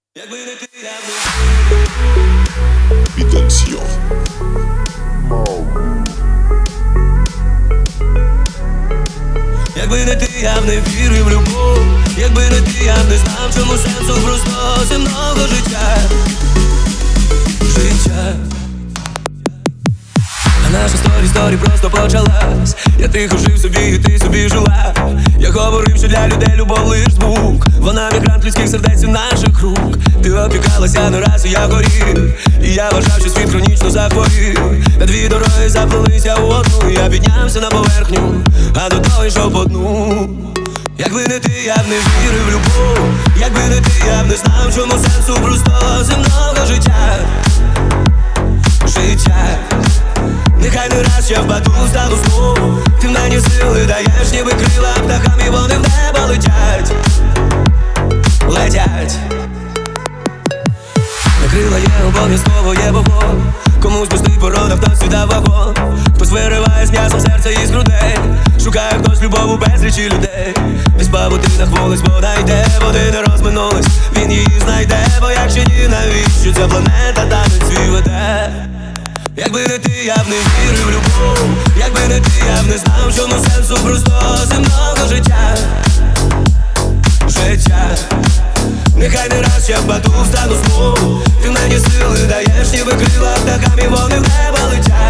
Якби не ти, я б Віденсіо. Якби не ти, я б не вірив в любов. Якби не ти, я б не знав, чому сенсу просто земного життя. А наша сторі просто почалась. Я тихо жив собі, і ти собі жила. Я говорив, що для людей любов лиш звук. Вона мігрант людських сердець і наших рук. Ти опікалася не раз, і я горів. І я вважав, що світ хронічно захворів. Та дві дороги заплелися у одну. Я піднявся на поверхню, а до того йшов по дну. Якби не ти, я б не вірив в любов. Якби не ти, я б не знав, чому сенсу просто земного життя. Нехай не раз я впаду, стану знову. Ти мені сили даєш, ніби крила птахам, і вони в небо летять. На крила є обов'язково, є вогонь. Комусь пустий породок, хтось віддав вагон. Хтось вириває з м'ясом серце із грудей. Шукає хтось любов у безлічі людей. Десь по будинах вулиць вода йде, води не розминулись, він її знайде. Бо якщо ні, навіщо ця планета танець свій веде? Якби не ти, я б не вірив в любов. Якби не ти, я б не знав, чому сенсу просто земного життя. Нехай не раз я впаду, встану знову. Ти мені сили даєш, ніби крила птахам, і вони в небо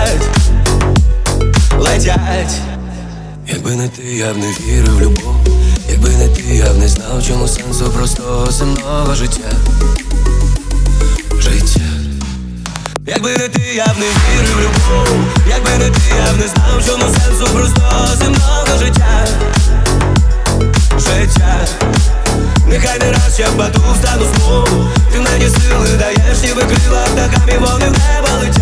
летять. Якби не ти, я б не вірив в любов. Якби не ти, я б не знав, чому сенсу просто земного життя. Якби не ти, я б не вірив в любов. Якби не ти, я б не знав, чому сенсу просто земного життя. Нехай не раз я впаду, встану знову. Ти мені сили даєш, ніби крила птахам, і вони в небо летять.